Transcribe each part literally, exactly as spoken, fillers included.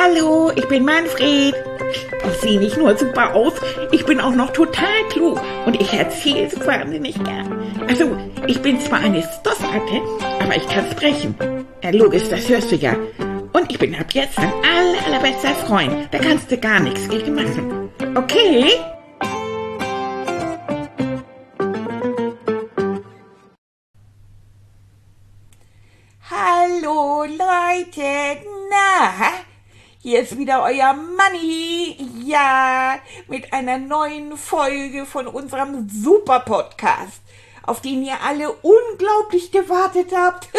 Hallo, ich bin Manfred. Ich sehe nicht nur super aus, ich bin auch noch total klug und ich erzähle es wahnsinnig gern. Also, ich bin zwar eine Stoffratte, aber ich kann sprechen. Ja, logisch, das hörst du ja. Und ich bin ab jetzt dein aller, allerbester Freund. Da kannst du gar nichts gegen machen. Okay? Hallo Leute, na, hier ist wieder euer Manni, ja, mit einer neuen Folge von unserem Super-Podcast, auf den ihr alle unglaublich gewartet habt.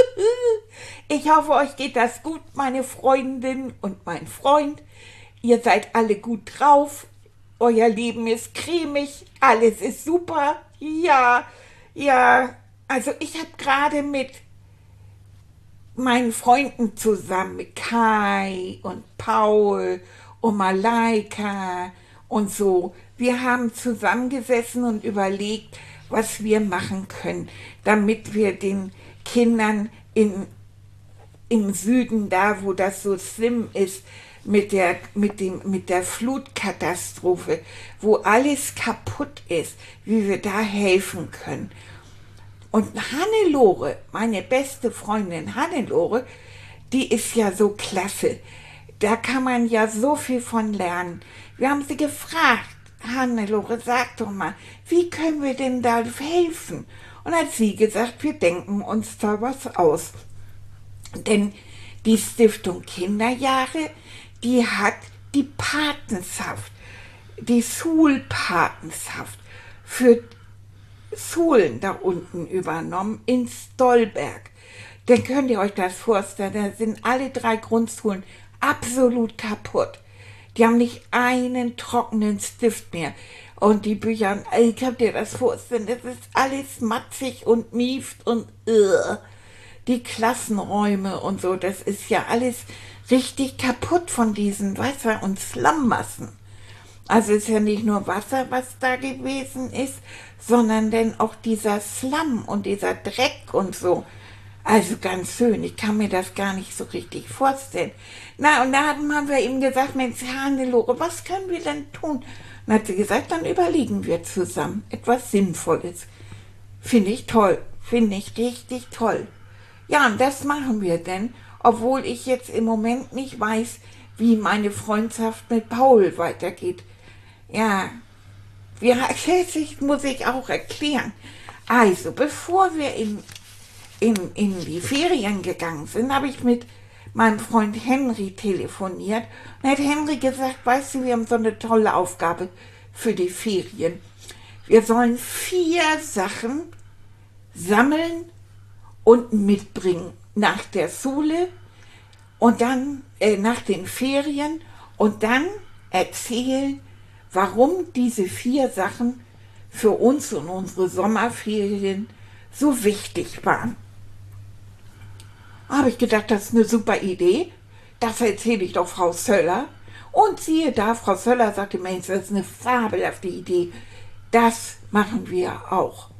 Ich hoffe, euch geht das gut, meine Freundin und mein Freund. Ihr seid alle gut drauf, euer Leben ist cremig, alles ist super, ja, ja, also ich habe gerade mit meinen Freunden zusammen, mit Kai und Paul und Malaika und so. Wir haben zusammengesessen und überlegt, was wir machen können, damit wir den Kindern in, im Süden, da wo das so schlimm ist, mit der, mit dem, mit der Flutkatastrophe, wo alles kaputt ist, wie wir da helfen können. Und Hannelore, meine beste Freundin Hannelore, die ist ja so klasse. Da kann man ja so viel von lernen. Wir haben sie gefragt, Hannelore, sag doch mal, wie können wir denn da helfen? Und hat sie gesagt, wir denken uns da was aus. Denn die Stiftung Kinderjahre, die hat die Patenschaft, die Schulpatenschaft für Schulen da unten übernommen in Stolberg. Dann könnt ihr euch das vorstellen, da sind alle drei Grundschulen absolut kaputt. Die haben nicht einen trockenen Stift mehr. Und die Bücher, ich könnt ihr das vorstellen, das ist alles matschig und mieft und uh. Die Klassenräume und so, das ist ja alles richtig kaputt von diesen Wasser- und Schlammmassen. Also ist ja nicht nur Wasser, was da gewesen ist, sondern denn auch dieser Schlamm und dieser Dreck und so. Also ganz schön, ich kann mir das gar nicht so richtig vorstellen. Na, und da haben wir ihm gesagt, Mensch, Hannelore, was können wir denn tun? Und hat sie gesagt, dann überlegen wir zusammen etwas Sinnvolles. Finde ich toll, finde ich richtig toll. Ja, und das machen wir denn, obwohl ich jetzt im Moment nicht weiß, wie meine Freundschaft mit Paul weitergeht. Ja, wir, das muss ich auch erklären. Also, bevor wir in, in, in die Ferien gegangen sind, habe ich mit meinem Freund Henry telefoniert und hat Henry gesagt, weißt du, wir haben so eine tolle Aufgabe für die Ferien. Wir sollen vier Sachen sammeln und mitbringen nach der Schule und dann äh, nach den Ferien und dann erzählen, warum diese vier Sachen für uns und unsere Sommerferien so wichtig waren. Habe ich gedacht, das ist eine super Idee. Das erzähle ich doch Frau Söller. Und siehe da, Frau Söller sagte, Mensch, das ist eine fabelhafte Idee. Das machen wir auch.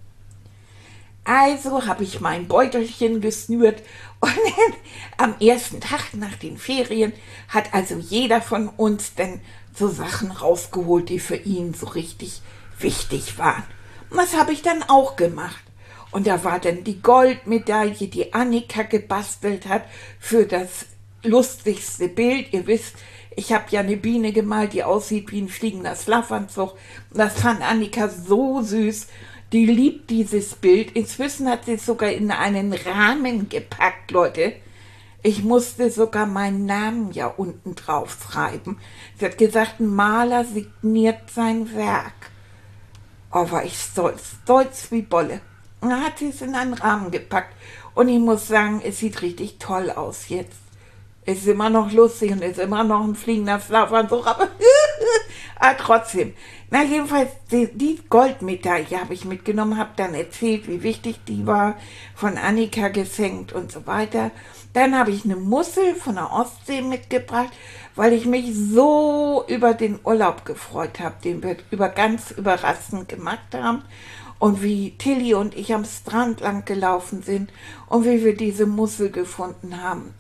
Also habe ich mein Beutelchen geschnürt und am ersten Tag nach den Ferien hat also jeder von uns dann so Sachen rausgeholt, die für ihn so richtig wichtig waren. Und das habe ich dann auch gemacht. Und da war dann die Goldmedaille, die Annika gebastelt hat für das lustigste Bild. Ihr wisst, ich habe ja eine Biene gemalt, die aussieht wie ein fliegender Schlafanzug. Und das fand Annika so süß. Die liebt dieses Bild. Inzwischen hat sie es sogar in einen Rahmen gepackt, Leute. Ich musste sogar meinen Namen ja unten drauf schreiben. Sie hat gesagt, ein Maler signiert sein Werk. Oh, war ich stolz, stolz wie Bolle. Und dann hat sie es in einen Rahmen gepackt. Und ich muss sagen, es sieht richtig toll aus jetzt. Ist immer noch lustig und ist immer noch ein fliegender Schlafanzug, aber ah, trotzdem. Na, jedenfalls, die, die Goldmedaille habe ich mitgenommen, habe dann erzählt, wie wichtig die war, von Annika geschenkt und so weiter. Dann habe ich eine Mussel von der Ostsee mitgebracht, weil ich mich so über den Urlaub gefreut habe, den wir über ganz überraschend gemacht haben. Und wie Tilly und ich am Strand lang gelaufen sind und wie wir diese Mussel gefunden haben.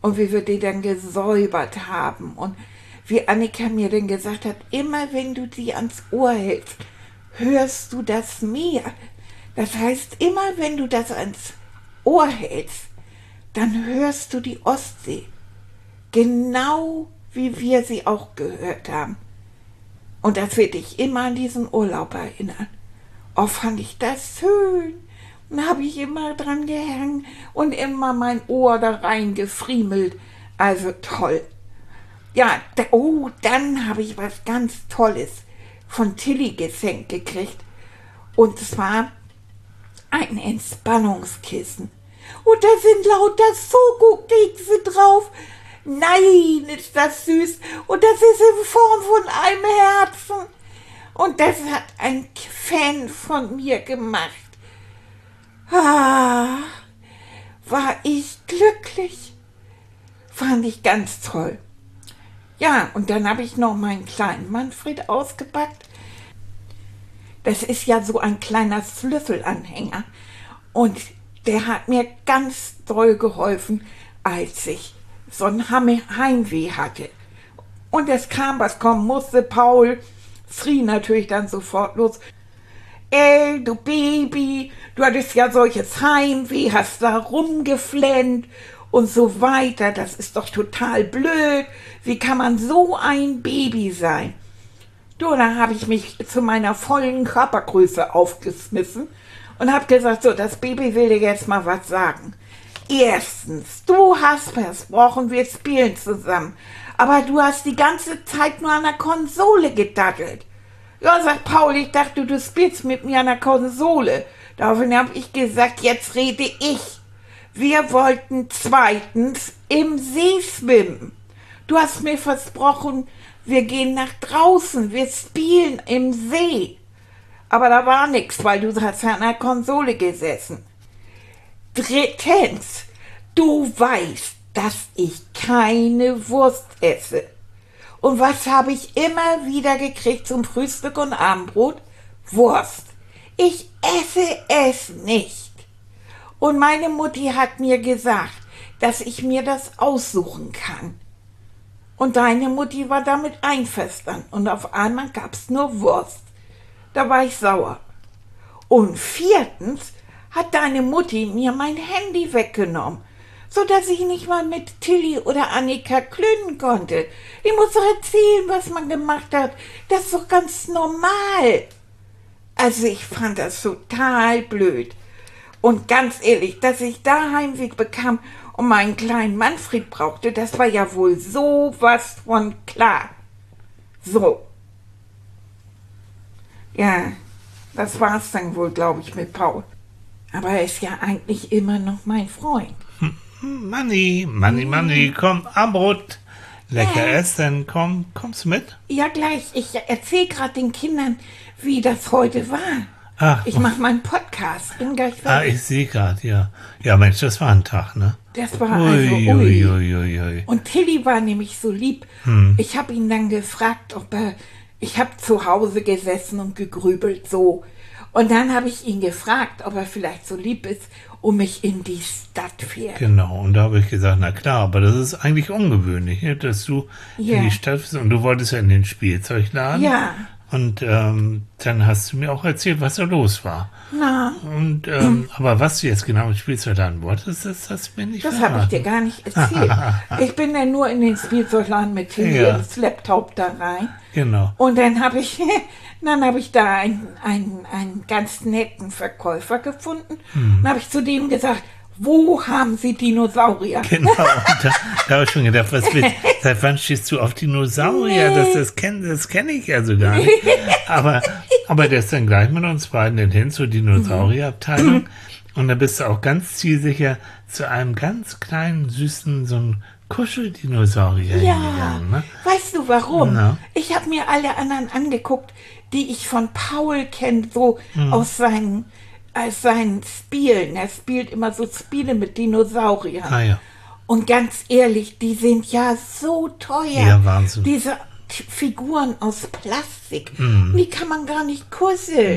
und wie wir die dann gesäubert haben und wie Annika mir dann gesagt hat, immer wenn du die ans Ohr hältst, hörst du das Meer. Das heißt, immer wenn du das ans Ohr hältst, dann hörst du die Ostsee. Genau wie wir sie auch gehört haben. Und das wird dich immer an diesen Urlaub erinnern. Oh, fand ich das schön. Und habe ich immer dran gehangen und immer mein Ohr da reingefriemelt. Also toll. Ja, da, oh, dann habe ich was ganz Tolles von Tilly geschenkt gekriegt. Und zwar ein Entspannungskissen. Und da sind lauter Schokokekse drauf. Nein, ist das süß. Und das ist in Form von einem Herzen. Und das hat ein Fan von mir gemacht. Ah, war ich glücklich. Fand ich ganz toll. Ja, und dann habe ich noch meinen kleinen Manfred ausgepackt. Das ist ja so ein kleiner Schlüsselanhänger. Und der hat mir ganz doll geholfen, als ich so ein Heimweh hatte. Und es kam, was kommen musste. Paul schrie natürlich dann sofort los. Ey, du Baby, du hattest ja solches Heimweh, hast da rumgeflennt und so weiter. Das ist doch total blöd. Wie kann man so ein Baby sein? Du, da habe ich mich zu meiner vollen Körpergröße aufgeschmissen und habe gesagt, so, das Baby will dir jetzt mal was sagen. Erstens, du hast versprochen, wir spielen zusammen, aber du hast die ganze Zeit nur an der Konsole gedattelt. Ja, sagt Paul, ich dachte, du spielst mit mir an der Konsole. Daraufhin habe ich gesagt, jetzt rede ich. Wir wollten zweitens im See schwimmen. Du hast mir versprochen, wir gehen nach draußen, wir spielen im See. Aber da war nichts, weil du hast an der Konsole gesessen. Drittens, du weißt, dass ich keine Wurst esse. Und was habe ich immer wieder gekriegt zum Frühstück und Abendbrot? Wurst. Ich esse es nicht. Und meine Mutti hat mir gesagt, dass ich mir das aussuchen kann. Und deine Mutti war damit einverstanden. Und auf einmal gab es nur Wurst. Da war ich sauer. Und viertens hat deine Mutti mir mein Handy weggenommen, sodass ich nicht mal mit Tilly oder Annika klönen konnte. Ich muss doch erzählen, was man gemacht hat. Das ist doch ganz normal. Also ich fand das total blöd. Und ganz ehrlich, dass ich da Heimweh bekam und meinen kleinen Manfred brauchte, das war ja wohl sowas von klar. So. Ja, das war's dann wohl, glaube ich, mit Paul. Aber er ist ja eigentlich immer noch mein Freund. Manni, Manni, Manni, komm, Abendbrot. Lecker Ja. essen, komm, kommst du mit? Ja, gleich. Ich erzähle gerade den Kindern, wie das heute war. Ach, Ich mache meinen Podcast. Bin gleich ah, fertig. ich sehe gerade, ja. Ja, Mensch, das war ein Tag, ne? Das war also Ui, ui. ui, ui, ui, ui. Und Tilly war nämlich so lieb. Hm. Ich habe ihn dann gefragt, ob er... Ich habe zu Hause gesessen und gegrübelt so. Und dann habe ich ihn gefragt, ob er vielleicht so lieb ist und mich in die Stadt fährt. Genau, und da habe ich gesagt, na klar, aber das ist eigentlich ungewöhnlich, ne, dass du Ja. in die Stadt bist und du wolltest ja in den Spielzeugladen. Ja. Und ähm, dann hast du mir auch erzählt, was da los war. Na, Und ähm, aber was du jetzt genau im Spielzeugladen wolltest, das hast du mir nicht das habe ich verraten. dir gar nicht erzählt. Ich bin dann nur in den Spielzeugladen mit Tilly Ja. ins Laptop da rein. Genau. Und dann habe ich, dann habe ich da einen, einen, einen ganz netten Verkäufer gefunden. Hm. Dann habe ich zu dem gesagt, wo haben Sie Dinosaurier? Genau, und da, da habe ich schon gedacht, was willst, seit wann stehst du auf Dinosaurier? Nee. Das, das kenne das kenn ich ja so gar nicht. Aber, aber der ist dann gleich mit uns beiden dann hin zur Dinosaurierabteilung. Und da bist du auch ganz zielsicher zu einem ganz kleinen, süßen, so einem Kuscheldinosaurier Ja, hingegangen. Ne? weißt du warum? Na? Ich habe mir alle anderen angeguckt, die ich von Paul kenne, so Hm. aus seinen, aus seinen Spielen. Er spielt immer so Spiele mit Dinosauriern. Ah ja. Und ganz ehrlich, die sind ja so teuer. Ja, Wahnsinn. Diese T- Figuren aus Plastik, Mhm. die kann man gar nicht kusseln.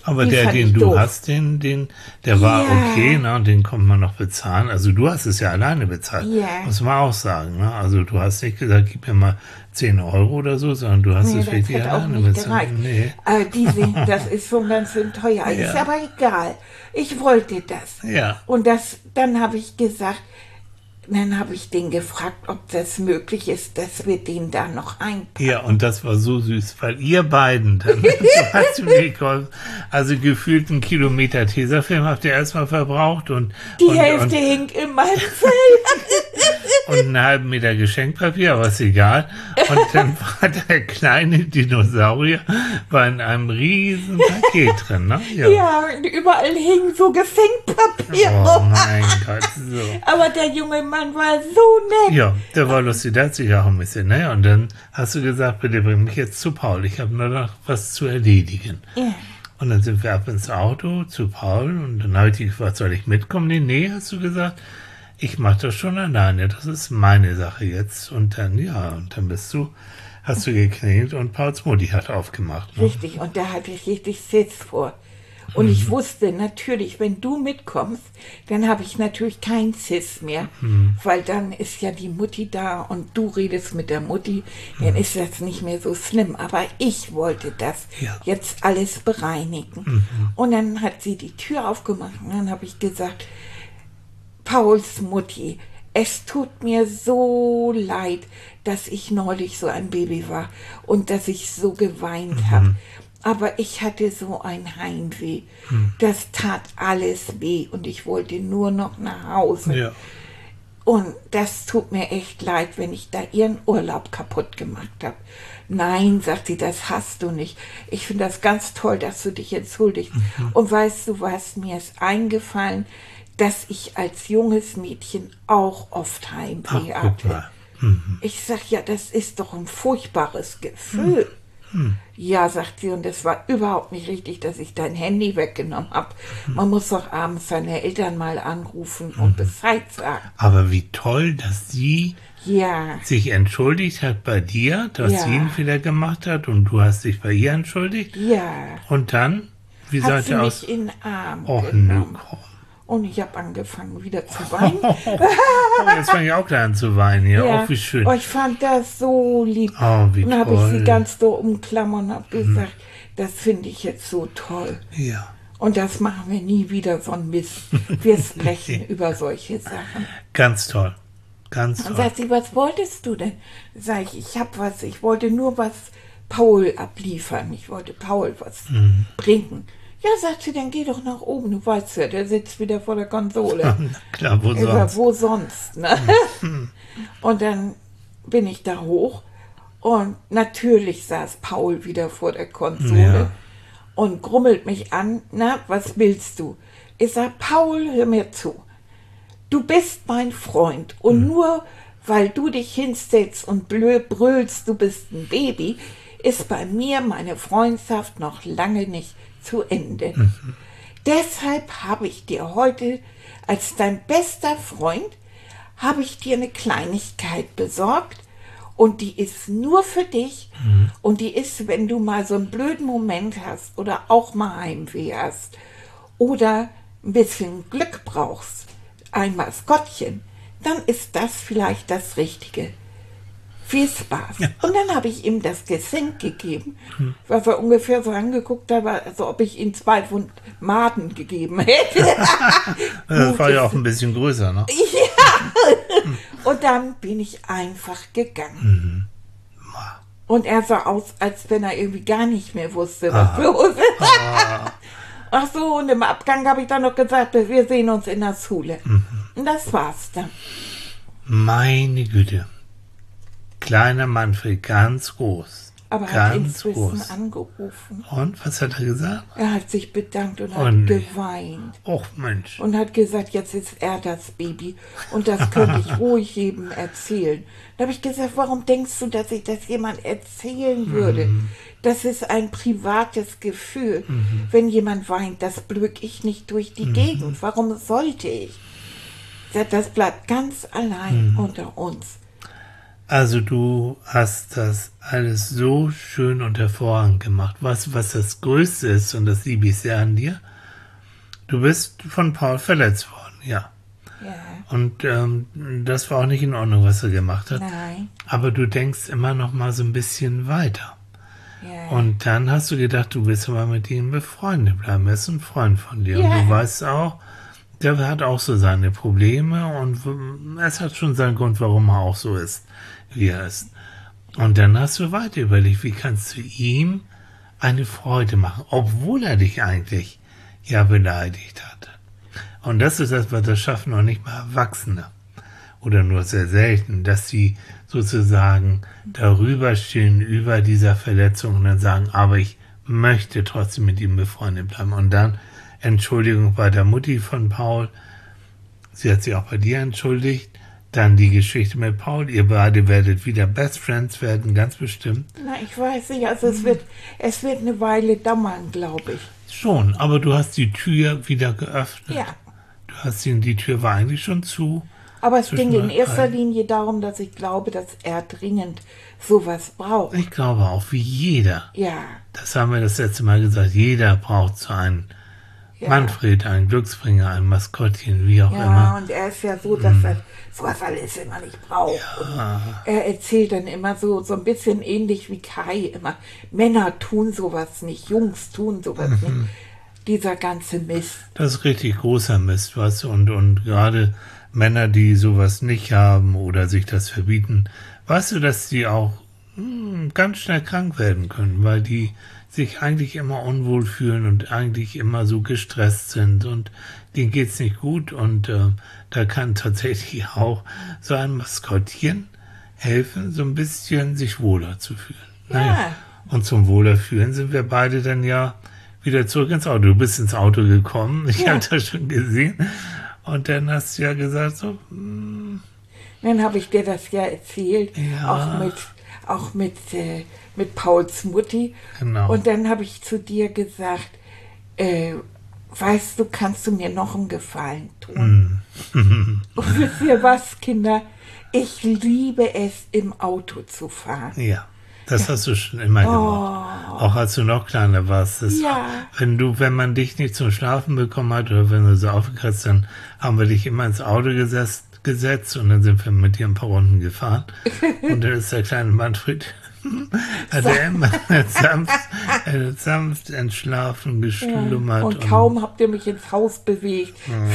Aber Den der, fand den ich du doof. hast, den, den, der war Ja. okay, ne? Und den konnte man noch bezahlen. Also du hast es ja alleine bezahlt. Ja. Muss man auch sagen, ne? Also du hast nicht gesagt, gib mir mal zehn Euro oder so, sondern du hast Nee, es das wirklich hat auch alleine nicht bezahlt. gereicht. Nee. Aber diese, das ist schon ganz schön teuer. Ist Ja. aber egal. Ich wollte das. Ja. Und das, dann habe ich gesagt, dann habe ich den gefragt, ob das möglich ist, dass wir den da noch einpacken. Ja, und das war so süß, weil ihr beiden, dann, so hast du mir geholfen, also gefühlt einen Kilometer Tesafilm habt ihr erstmal verbraucht und, Die und, Hälfte und, hängt in meinem Fell. und einen halben Meter Geschenkpapier, aber ist egal. Und dann war der kleine Dinosaurier war in einem riesen Paket drin, ne? Ja, und überall hing so Geschenkpapier Oh rum. mein Gott, so. Aber der junge Mann war so nett. Ja, der war lustig, der hat sich auch ein bisschen, ne? Und dann hast du gesagt, bitte bring mich jetzt zu Paul, ich habe nur noch was zu erledigen. Ja. Und dann sind wir ab ins Auto zu Paul und dann habe ich dich gefragt, soll ich mitkommen? Nee, nee, hast du gesagt, ich mache das schon alleine, das ist meine Sache jetzt. Und dann, ja, und dann bist du, hast du geklingelt und Pauls Mutti hat aufgemacht. Ne? Richtig, und da hatte ich richtig Schiss vor. Und ich wusste natürlich, wenn du mitkommst, dann habe ich natürlich keinen Schiss mehr, weil dann ist ja die Mutti da und du redest mit der Mutti, dann ist das nicht mehr so schlimm. Aber ich wollte das Ja. jetzt alles bereinigen. Und dann hat sie die Tür aufgemacht und dann habe ich gesagt, Pauls Mutti, es tut mir so leid, dass ich neulich so ein Baby war und dass ich so geweint habe. Aber ich hatte so ein Heimweh. Das tat alles weh und ich wollte nur noch nach Hause. Ja. Und das tut mir echt leid, wenn ich da ihren Urlaub kaputt gemacht habe. Nein, sagt sie, das hast du nicht. Ich finde das ganz toll, dass du dich entschuldigst. Und weißt du was, mir ist eingefallen, dass ich als junges Mädchen auch oft Heimweh Ach, guck hatte. mal. Mhm. Ich sag, ja, das ist doch ein furchtbares Gefühl. Ja, sagt sie, und es war überhaupt nicht richtig, dass ich dein Handy weggenommen habe. Man muss doch abends seine Eltern mal anrufen und Bescheid sagen. Aber wie toll, dass sie Ja, sich entschuldigt hat bei dir, dass Ja. sie einen Fehler gemacht hat und du hast dich bei ihr entschuldigt. ja. Und dann, wie Hat seid sie ihr mich aus... in den Arm Och, nö, genommen. komm. Und ich habe angefangen wieder zu weinen. Oh, jetzt fange ich auch gleich an zu weinen hier. Ja. Oh, wie schön. Oh, ich fand das so lieb. Oh, wie und dann habe ich sie toll. ganz so umklammert und habe gesagt, das finde ich jetzt so toll. Ja. Und das machen wir nie wieder, so ein Mist. Wir sprechen über solche Sachen. Ganz toll. Ganz Dann toll. sagt sie, was wolltest du denn? Sag ich, ich hab was, ich wollte nur was Paul abliefern. Ich wollte Paul was Mhm. bringen. Ja, sagt sie, dann geh doch nach oben. Du weißt ja, der sitzt wieder vor der Konsole. Na klar, wo Ich sag, sonst? wo sonst? Ne? Und dann bin ich da hoch und natürlich saß Paul wieder vor der Konsole Ja. und grummelt mich an. Na, was willst du? Ich sag, Paul, hör mir zu. Du bist mein Freund und nur weil du dich hinstellst und blö brüllst, du bist ein Baby, ist bei mir meine Freundschaft noch lange nicht zu Ende. Deshalb habe ich dir heute als dein bester Freund habe ich dir eine Kleinigkeit besorgt und die ist nur für dich und die ist, wenn du mal so einen blöden Moment hast oder auch mal Heimweh hast oder ein bisschen Glück brauchst, ein Maskottchen, dann ist das vielleicht das Richtige. Viel Spaß. Und dann habe ich ihm das Geschenk gegeben, was er ungefähr so angeguckt hat, als ob ich ihm zwei Pfund Maden gegeben hätte. Das war ja auch ein bisschen größer, ne? Und dann bin ich einfach gegangen. Und er sah aus, als wenn er irgendwie gar nicht mehr wusste, was los ist. Ach so, und im Abgang habe ich dann noch gesagt, wir sehen uns in der Schule. Und das war's dann. Meine Güte. Kleiner Manfred, ganz groß. Aber er hat ganz inzwischen groß. angerufen. Und, was hat er gesagt? Er hat sich bedankt und Oh, hat nee. geweint. Och, Mensch. Und hat gesagt, jetzt ist er das Baby. Und das könnte ich ruhig jedem erzählen. Da habe ich gesagt, warum denkst du, dass ich das jemand erzählen würde? Das ist ein privates Gefühl. Wenn jemand weint, das blöck ich nicht durch die Gegend. Warum sollte ich? Das bleibt ganz allein unter uns. Also du hast das alles so schön und hervorragend gemacht. Was, was das Größte ist, und das liebe ich sehr an dir, du bist von Paul verletzt worden, ja. Ja. Und ähm, das war auch nicht in Ordnung, was er gemacht hat. Nein. Aber du denkst immer noch mal so ein bisschen weiter. Ja. Und dann hast du gedacht, du willst aber mit ihm befreundet bleiben. Er ist ein Freund von dir. Ja. Und du weißt auch, der hat auch so seine Probleme und es hat schon seinen Grund, warum er auch so ist, wie er ist. Und dann hast du weiter überlegt, wie kannst du ihm eine Freude machen, obwohl er dich eigentlich ja beleidigt hat. Und das ist etwas, das schaffen noch nicht mal Erwachsene oder nur sehr selten, dass sie sozusagen darüber stehen, über dieser Verletzung und dann sagen, aber ich möchte trotzdem mit ihm befreundet bleiben. Und dann Entschuldigung bei der Mutti von Paul, sie hat sich auch bei dir entschuldigt, dann die Geschichte mit Paul, ihr beide werdet wieder Best Friends werden, ganz bestimmt. Na, ich weiß nicht, also es wird, es wird eine Weile dauern, glaube ich. Schon, aber du hast die Tür wieder geöffnet. Ja. Du hast ihn, die Tür war eigentlich schon zu. Aber es ging in Zwischen erster allen. Linie darum, dass ich glaube, dass er dringend sowas braucht. Ich glaube auch, wie jeder. Ja, Das haben wir das letzte Mal gesagt, jeder braucht so einen ja. Manfred, einen Glücksbringer, ein Maskottchen, wie auch Ja, immer. und er ist ja so, dass er sowas alles immer nicht braucht. Und er erzählt dann immer so, so ein bisschen ähnlich wie Kai immer. Männer tun sowas nicht, Jungs tun sowas Mhm. nicht. Dieser ganze Mist. Das ist richtig großer Mist, was und, und gerade Männer, die sowas nicht haben oder sich das verbieten, weißt du, dass die auch hm, ganz schnell krank werden können, weil die sich eigentlich immer unwohl fühlen und eigentlich immer so gestresst sind und denen geht's nicht gut und äh, da kann tatsächlich auch so ein Maskottchen helfen, so ein bisschen sich wohler zu fühlen. Ja. Und zum Wohlerfühlen sind wir beide dann ja wieder zurück ins Auto. Du bist ins Auto gekommen, ich Ja. habe das schon gesehen. Und dann hast du ja gesagt, so, hm, Dann habe ich dir das ja erzählt, Ja. auch mit, auch mit, äh, mit Pauls Mutti. Genau. Und dann habe ich zu dir gesagt, äh, weißt du, kannst du mir noch einen Gefallen tun? Hm. Und wisst ihr was, Kinder? Ich liebe es, im Auto zu fahren. ja, das hast du schon immer gemacht. Auch als du noch kleiner warst. Das, Oh. Ja. Wenn du, wenn man dich nicht zum Schlafen bekommen hat oder wenn du so aufgekratzt, dann haben wir dich immer ins Auto gesetzt, gesetzt und dann sind wir mit dir ein paar Runden gefahren. Und dann ist der kleine Manfred, hat er immer sanft, äh, sanft entschlafen, geschlummert. Und kaum habt ihr mich ins Haus bewegt.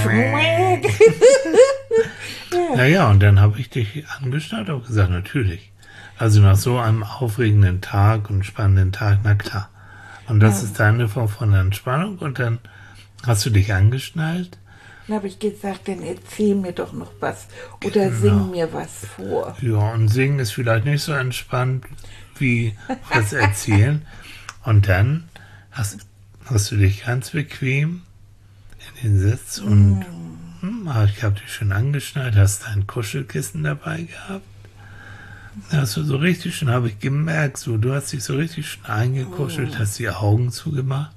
Naja, und dann habe ich dich angestarrt und gesagt, natürlich. Also nach so einem aufregenden Tag und spannenden Tag, na klar. Und das ist deine Form von Entspannung und dann hast du dich angeschnallt. Dann habe ich gesagt, dann erzähl mir doch noch was oder Genau. sing mir was vor. Ja, und singen ist vielleicht nicht so entspannt wie das Erzählen. Und dann hast, hast du dich ganz bequem in den Sitz und hm, ich habe dich schon angeschnallt, hast dein Kuschelkissen dabei gehabt. Da hast du so richtig schön, habe ich gemerkt, so, du hast dich so richtig schön eingekuschelt, hast die Augen zugemacht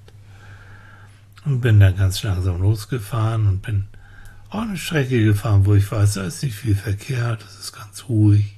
und bin dann ganz langsam losgefahren und bin auch eine Strecke gefahren, wo ich weiß, da ist nicht viel Verkehr, das ist ganz ruhig.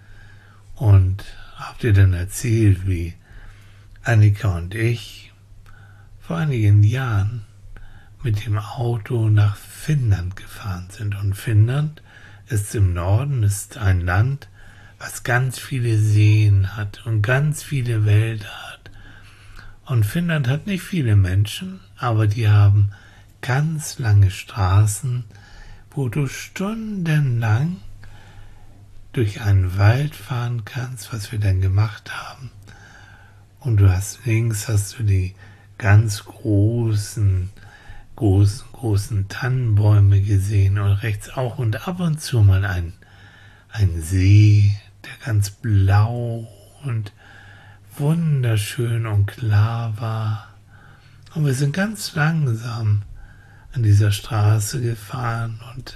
Und hab dir dann erzählt, wie Annika und ich vor einigen Jahren mit dem Auto nach Finnland gefahren sind. Und Finnland ist im Norden, ist ein Land, was ganz viele Seen hat und ganz viele Wälder hat. Und Finnland hat nicht viele Menschen, aber die haben ganz lange Straßen, wo du stundenlang durch einen Wald fahren kannst, was wir dann gemacht haben. Und du hast links hast du die ganz großen, großen, großen Tannenbäume gesehen und rechts auch und ab und zu mal ein, ein See, der ganz blau und wunderschön und klar war. Und wir sind ganz langsam an dieser Straße gefahren und,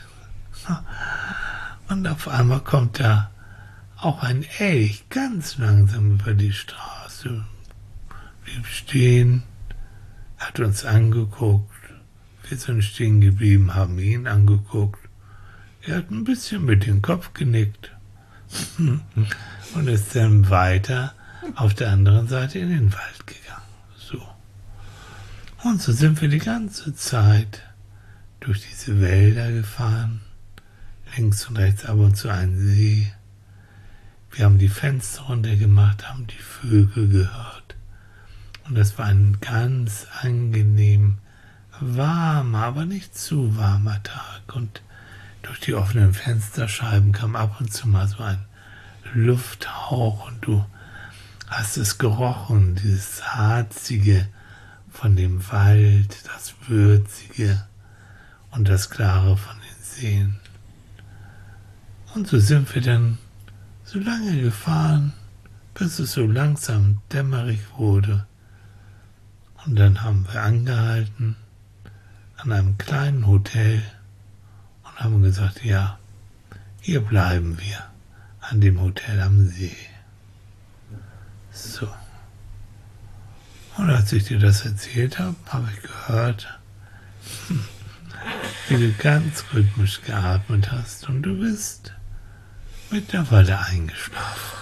und auf einmal kommt da auch ein Elch ganz langsam über die Straße. Blieb stehen, hat uns angeguckt. Wir sind stehen geblieben, haben ihn angeguckt. Er hat ein bisschen mit dem Kopf genickt. und ist dann weiter auf der anderen Seite in den Wald gegangen. So. Und so sind wir die ganze Zeit durch diese Wälder gefahren, links und rechts ab und zu ein See. Wir haben die Fenster runtergemacht, haben die Vögel gehört. Und das war ein ganz angenehm warmer, aber nicht zu warmer Tag. Und durch die offenen Fensterscheiben kam ab und zu mal so ein Lufthauch und du hast es gerochen, dieses Harzige von dem Wald, das Würzige und das Klare von den Seen. Und so sind wir dann so lange gefahren, bis es so langsam dämmerig wurde. Und dann haben wir angehalten an einem kleinen Hotel und haben gesagt, ja, hier bleiben wir, an dem Hotel am See. So. Und als ich dir das erzählt habe, habe ich gehört, wie du ganz rhythmisch geatmet hast und du bist mittlerweile eingeschlafen.